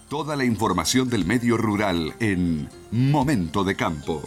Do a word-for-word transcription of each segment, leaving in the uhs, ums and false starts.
Toda la información del medio rural en Momento de Campo.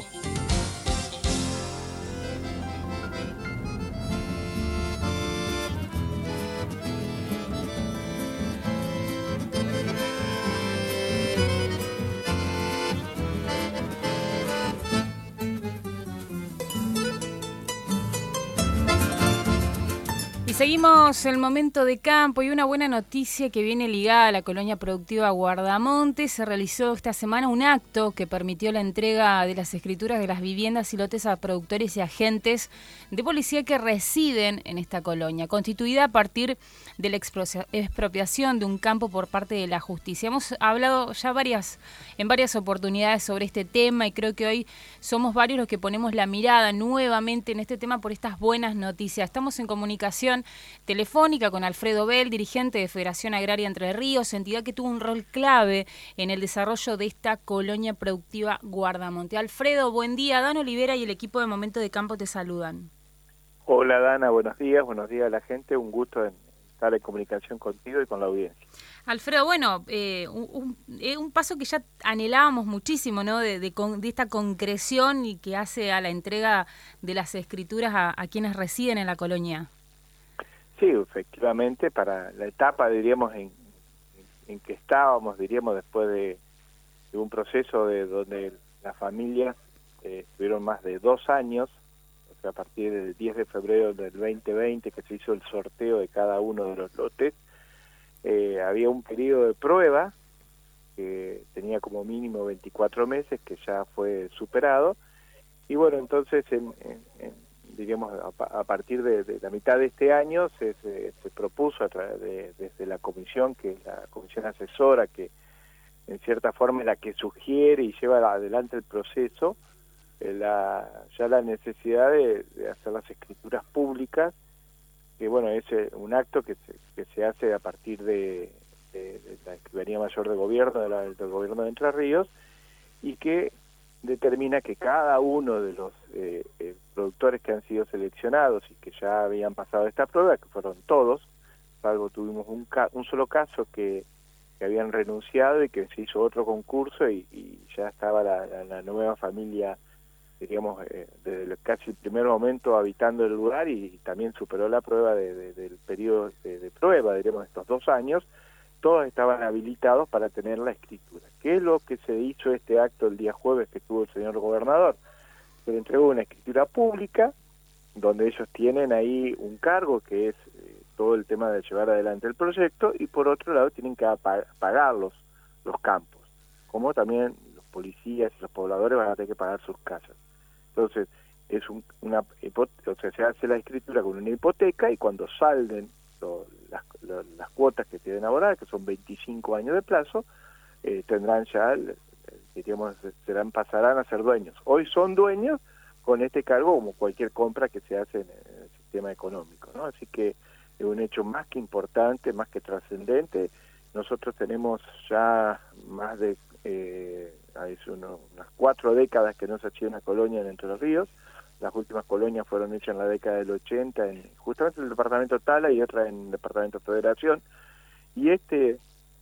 Seguimos el Momento de Campo y una buena noticia que viene ligada a la colonia productiva Guardamonte. Se realizó esta semana un acto que permitió la entrega de las escrituras de las viviendas y lotes a productores y agentes de policía que residen en esta colonia, constituida a partir de la expropiación de un campo por parte de la justicia. Hemos hablado ya varias, en varias oportunidades sobre este tema y creo que hoy somos varios los que ponemos la mirada nuevamente en este tema por estas buenas noticias. Estamos en comunicación telefónica con Alfredo Bell, dirigente de Federación Agraria Entre Ríos, entidad que tuvo un rol clave en el desarrollo de esta colonia productiva Guardamonte. Alfredo, buen día. Dan Olivera y el equipo de Momento de Campo te saludan. Hola Dana, buenos días, buenos días a la gente, un gusto en estar en comunicación contigo y con la audiencia. Alfredo, bueno, eh, un, un, un paso que ya anhelábamos muchísimo, ¿no? De, de, de esta concreción y que hace a la entrega de las escrituras a, a quienes residen en la colonia. Sí, efectivamente, para la etapa, diríamos, en, en que estábamos, diríamos, después de, de un proceso de donde las familias eh, estuvieron más de dos años, o sea, a partir del diez de febrero del veinte veinte, que se hizo el sorteo de cada uno de los lotes, eh, había un periodo de prueba que tenía como mínimo veinticuatro meses, que ya fue superado, y bueno, entonces en, en, en diríamos, a, a partir de, de la mitad de este año se, se, se propuso a través de, desde la comisión, que es la comisión asesora, que en cierta forma es la que sugiere y lleva adelante el proceso, eh, la, ya la necesidad de, de hacer las escrituras públicas, que bueno, es un acto que se, que se hace a partir de, de, de la Escribanía Mayor de Gobierno, de la, del Gobierno de Entre Ríos, y que determina que cada uno de los eh, eh, productores que han sido seleccionados y que ya habían pasado esta prueba, que fueron todos, salvo tuvimos un, ca un solo caso que, que habían renunciado y que se hizo otro concurso y, y ya estaba la, la, la nueva familia, diríamos, eh, desde casi el primer momento habitando el lugar y, y también superó la prueba de, de, del periodo de, de prueba, diríamos, estos dos años. Todos estaban habilitados para tener la escritura. ¿Qué es lo que se hizo este acto el día jueves que estuvo el señor gobernador? Se le entregó una escritura pública, donde ellos tienen ahí un cargo que es eh, todo el tema de llevar adelante el proyecto, y por otro lado tienen que pagar los, los campos, como también los policías y los pobladores van a tener que pagar sus casas. Entonces, es un, una o sea, se hace la escritura con una hipoteca y cuando salden lo, las, lo, las cuotas que tienen abonar, que son veinticinco años de plazo, eh, tendrán ya, diríamos, serán, pasarán a ser dueños. Hoy son dueños con este cargo como cualquier compra que se hace en el sistema económico, ¿no? Así que es un hecho más que importante, más que trascendente. Nosotros tenemos ya más de eh, uno, unas cuatro décadas que no se hacía una colonia en Entre los Ríos. Las últimas colonias fueron hechas en la década del ochenta, en, justamente en el departamento Tala y otra en el departamento Federación. Y este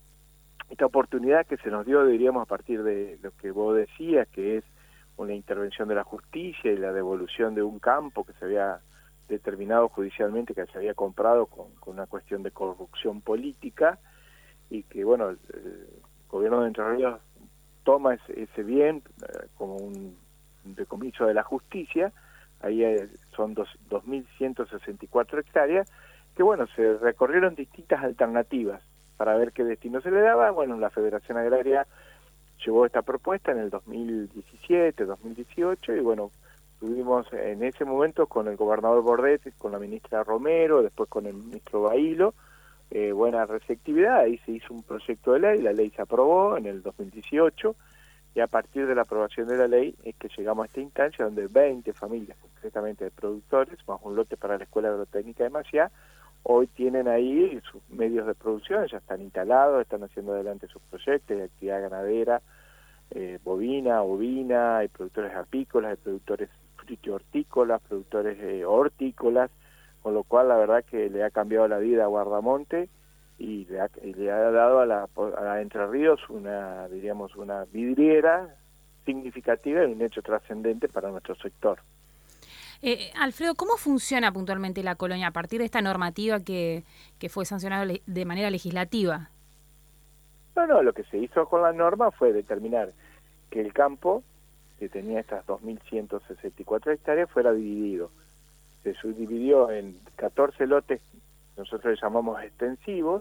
esta oportunidad que se nos dio, diríamos, a partir de lo que vos decías, que es una intervención de la justicia y la devolución de un campo que se había determinado judicialmente que se había comprado con, con una cuestión de corrupción política, y que, bueno, el, el gobierno de Entre Ríos toma ese, ese bien eh, como un decomiso de la justicia. Ahí eh, son dos mil ciento sesenta y cuatro hectáreas, que bueno, se recorrieron distintas alternativas para ver qué destino se le daba. Bueno, la Federación Agraria llevó esta propuesta en el dos mil diecisiete, dos mil dieciocho, y bueno, tuvimos en ese momento con el gobernador Bordet, con la ministra Romero, después con el ministro Bailo, eh, buena receptividad. Ahí se hizo un proyecto de ley, la ley se aprobó en el dos mil dieciocho, y a partir de la aprobación de la ley es que llegamos a esta instancia donde veinte familias, concretamente de productores, más un lote para la Escuela Agrotécnica de Maciá, hoy tienen ahí sus medios de producción, ya están instalados, están haciendo adelante sus proyectos de actividad ganadera, eh, bovina, ovina, hay productores apícolas, hay productores frutihortícolas, productores eh, hortícolas, con lo cual la verdad que le ha cambiado la vida a Guardamonte, y le ha, y le ha dado a la, a la Entre Ríos una, diríamos, una vidriera significativa y un hecho trascendente para nuestro sector. Eh, Alfredo, ¿cómo funciona puntualmente la colonia a partir de esta normativa que, que fue sancionada de manera legislativa? No, no, lo que se hizo con la norma fue determinar que el campo, que tenía estas dos mil ciento sesenta y cuatro hectáreas, fuera dividido. Se subdividió en catorce lotes, nosotros le llamamos extensivos,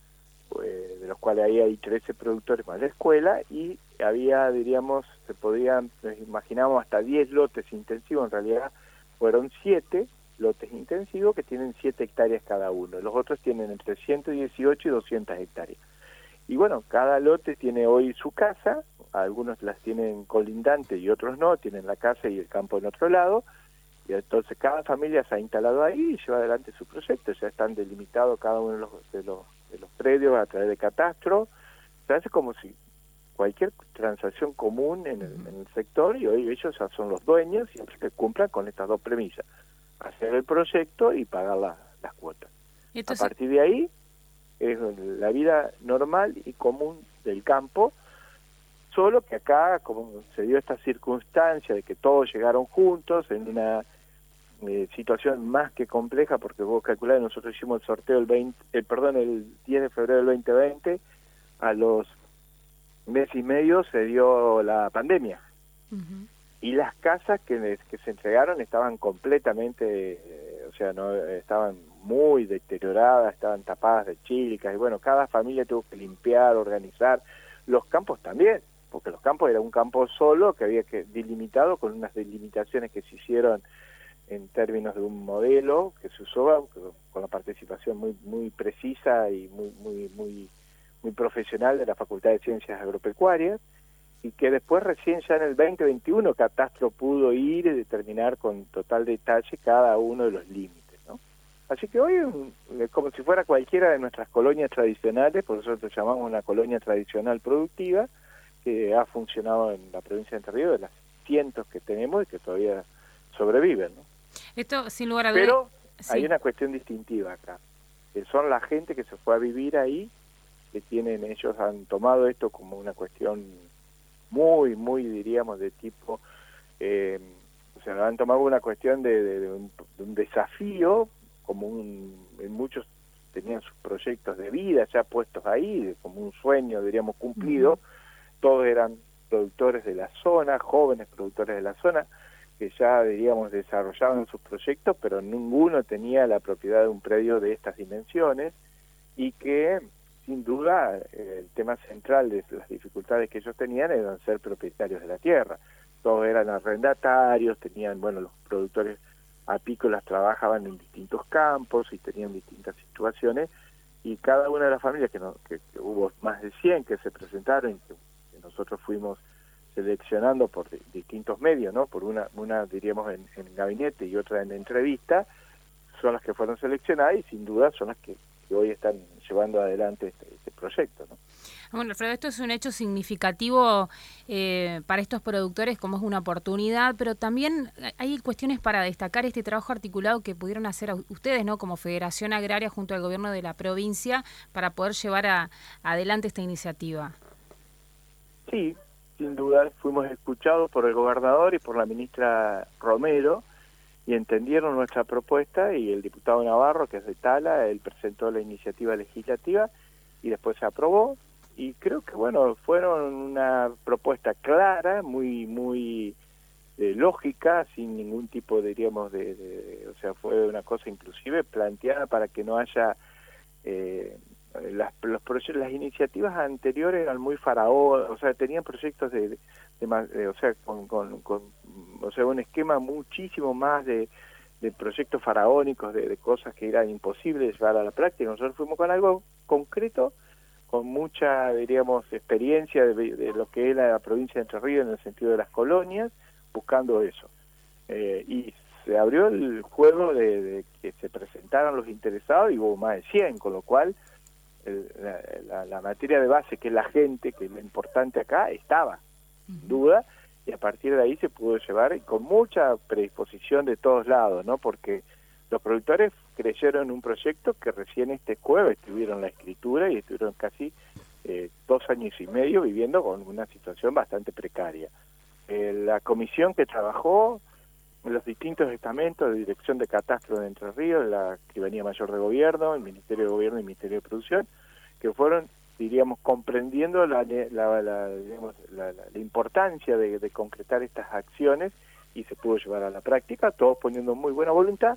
pues, de los cuales ahí hay trece productores más la escuela, y había, diríamos, se podían, nos imaginamos hasta diez lotes intensivos, en realidad fueron siete lotes intensivos que tienen siete hectáreas cada uno, los otros tienen entre ciento dieciocho y doscientas hectáreas. Y bueno, cada lote tiene hoy su casa, algunos las tienen colindantes y otros no, tienen la casa y el campo en otro lado, y entonces cada familia se ha instalado ahí y lleva adelante su proyecto, ya están delimitados cada uno de los, de los, de los predios a través de catastro, se hace como si cualquier transacción común en el, en el sector, y hoy ellos ya son los dueños, siempre que cumplan con estas dos premisas, hacer el proyecto y pagar la, las cuotas. Entonces, a partir de ahí es la vida normal y común del campo, solo que acá, como se dio esta circunstancia de que todos llegaron juntos en una eh, situación más que compleja, porque vos calculás, nosotros hicimos el sorteo el veinte, eh, perdón, el diez de febrero del veinte veinte, a los mes y medio se dio la pandemia. Uh-huh. Y las casas que, que se entregaron estaban completamente, eh, o sea, no estaban muy deterioradas, estaban tapadas de chílicas, y bueno, cada familia tuvo que limpiar, organizar, los campos también, porque los campos era un campo solo que había que delimitado con unas delimitaciones que se hicieron en términos de un modelo que se usó con la participación muy muy precisa y muy muy muy muy profesional de la Facultad de Ciencias Agropecuarias, y que después recién ya en el veinte veintiuno Catastro pudo ir y determinar con total detalle cada uno de los límites, ¿no? Así que hoy es como si fuera cualquiera de nuestras colonias tradicionales, por eso nosotros llamamos una colonia tradicional productiva, que ha funcionado en la provincia de Entre Ríos, de las cientos que tenemos y que todavía sobreviven, ¿no? Esto sin lugar a dudas. Pero sí. Hay una cuestión distintiva acá, que son la gente que se fue a vivir ahí, que tienen, ellos han tomado esto como una cuestión muy, muy, diríamos, de tipo, eh, o sea, lo han tomado una cuestión de, de, de, un, de un desafío, como un, en muchos tenían sus proyectos de vida ya puestos ahí, de, como un sueño, diríamos, cumplido. Uh-huh. Todos eran productores de la zona, jóvenes productores de la zona, que ya, diríamos, desarrollaban sus proyectos, pero ninguno tenía la propiedad de un predio de estas dimensiones, y que sin duda el tema central de las dificultades que ellos tenían eran ser propietarios de la tierra. Todos eran arrendatarios, tenían, bueno, los productores apícolas trabajaban en distintos campos y tenían distintas situaciones, y cada una de las familias, que, no, que, que hubo más de cien que se presentaron, que, que nosotros fuimos seleccionando por di, distintos medios, ¿no? Por una, una diríamos en, en gabinete y otra en entrevista, son las que fueron seleccionadas y sin duda son las que que hoy están llevando adelante este, este proyecto, ¿no? Bueno, Alfredo, esto es un hecho significativo eh, para estos productores, como es una oportunidad, pero también hay cuestiones para destacar este trabajo articulado que pudieron hacer ustedes, ¿no? Como Federación Agraria junto al gobierno de la provincia, para poder llevar a, adelante esta iniciativa. Sí, sin duda fuimos escuchados por el gobernador y por la ministra Romero, y entendieron nuestra propuesta, y el diputado Navarro, que es de Tala, él presentó la iniciativa legislativa y después se aprobó, y creo que bueno, fueron una propuesta clara, muy muy eh, lógica, sin ningún tipo, diríamos, de, de, o sea, fue una cosa inclusive planteada para que no haya eh, las los proyectos, las iniciativas anteriores eran muy faraón, o sea, tenían proyectos de, de, de, de o sea, con, con, con o sea, un esquema muchísimo más de, de proyectos faraónicos, de, de cosas que eran imposibles de llevar a la práctica. Nosotros fuimos con algo concreto, con mucha, diríamos, experiencia de, de lo que era la provincia de Entre Ríos en el sentido de las colonias, buscando eso. Eh, y se abrió el juego de, de que se presentaran los interesados, y hubo más de cien, con lo cual el, la, la, la materia de base, que es la gente, que es lo importante acá, estaba, sin duda, y a partir de ahí se pudo llevar con mucha predisposición de todos lados, ¿no? Porque los productores creyeron en un proyecto que recién este jueves tuvieron la escritura y estuvieron casi eh, dos años y medio viviendo con una situación bastante precaria. Eh, la comisión que trabajó, los distintos estamentos de Dirección de Catastro de Entre Ríos, la Escribanía Mayor de Gobierno, el Ministerio de Gobierno y el Ministerio de Producción, que fueron, diríamos, comprendiendo la, la, la, digamos, la, la, la importancia de, de concretar estas acciones y se pudo llevar a la práctica, todos poniendo muy buena voluntad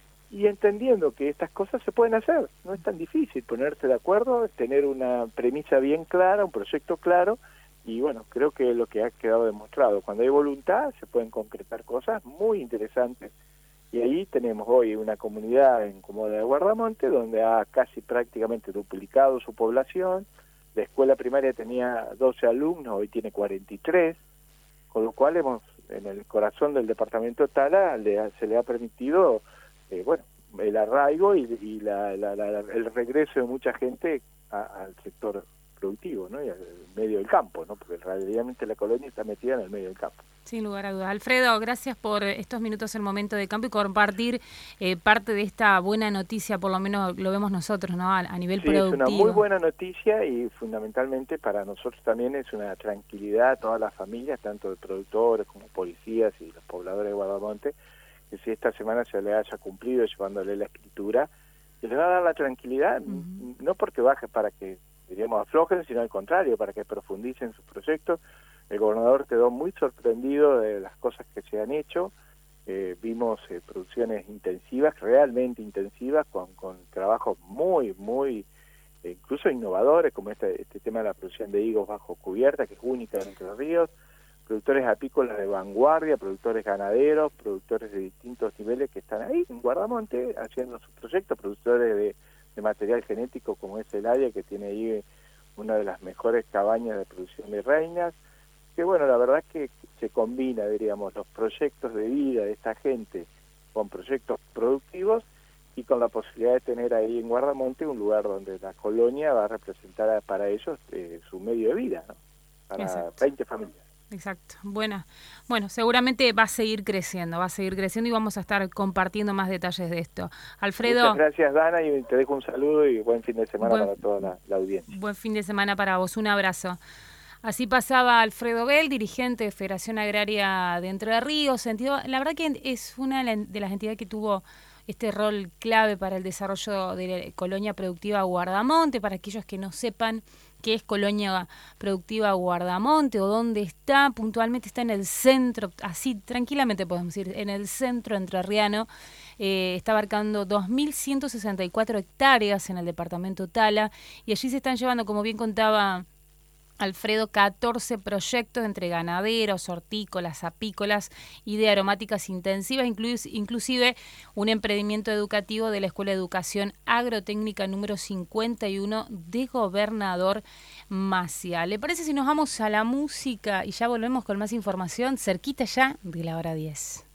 y entendiendo que estas cosas se pueden hacer. No es tan difícil ponerse de acuerdo, tener una premisa bien clara, un proyecto claro, y bueno, creo que es lo que ha quedado demostrado. Cuando hay voluntad se pueden concretar cosas muy interesantes, y ahí tenemos hoy una comunidad en Comoda de Guardamonte donde ha casi prácticamente duplicado su población. La escuela primaria tenía doce alumnos, hoy tiene cuarenta y tres, con lo cual hemos, en el corazón del departamento de Tala, le, se le ha permitido eh, bueno, el arraigo y, y la, la, la, el regreso de mucha gente a, al sector productivo, ¿no? Y al medio del campo, ¿no? Porque realmente la colonia está metida en el medio del campo. Sin lugar a dudas. Alfredo, gracias por estos minutos en Momento de Campo y compartir eh, parte de esta buena noticia, por lo menos lo vemos nosotros, ¿no? A, a nivel sí, productivo. Es una muy buena noticia y fundamentalmente para nosotros también es una tranquilidad a todas las familias, tanto de productores como policías y los pobladores de Guardamonte, que si esta semana se le haya cumplido llevándole la escritura, que les va a dar la tranquilidad, uh-huh. no porque baje para que, diríamos, aflojen, sino al contrario, para que profundicen sus proyectos. El gobernador quedó muy sorprendido de las cosas que se han hecho. Eh, vimos eh, producciones intensivas, realmente intensivas, con, con trabajos muy, muy, eh, incluso innovadores, como este, este tema de la producción de higos bajo cubierta, que es única en Entre Ríos, productores apícolas de vanguardia, productores ganaderos, productores de distintos niveles que están ahí en Guardamonte haciendo sus proyectos, productores de, de material genético como es el área, que tiene ahí una de las mejores cabañas de producción de reinas, que bueno, la verdad es que se combina, diríamos, los proyectos de vida de esta gente con proyectos productivos y con la posibilidad de tener ahí en Guardamonte un lugar donde la colonia va a representar para ellos eh, su medio de vida, ¿no? Para Exacto. veinte familias. Exacto. Bueno, bueno, seguramente va a seguir creciendo, va a seguir creciendo y vamos a estar compartiendo más detalles de esto. Alfredo. Muchas gracias, Dana, y te dejo un saludo y buen fin de semana buen, para toda la, la audiencia. Buen fin de semana para vos, un abrazo. Así pasaba Alfredo Bell, dirigente de Federación Agraria de Entre Ríos. Sentido, la verdad que es una de las entidades que tuvo este rol clave para el desarrollo de la colonia productiva Guardamonte. Para aquellos que no sepan qué es colonia productiva Guardamonte o dónde está, puntualmente está en el centro, así tranquilamente podemos decir, en el centro entrerriano. Eh, está abarcando dos mil ciento sesenta y cuatro hectáreas en el departamento Tala y allí se están llevando, como bien contaba Alfredo, catorce proyectos entre ganaderos, hortícolas, apícolas y de aromáticas intensivas, inclusive un emprendimiento educativo de la Escuela de Educación Agrotécnica número cincuenta y uno de Gobernador Maciá. ¿Le parece si nos vamos a la música y ya volvemos con más información cerquita ya de la hora diez?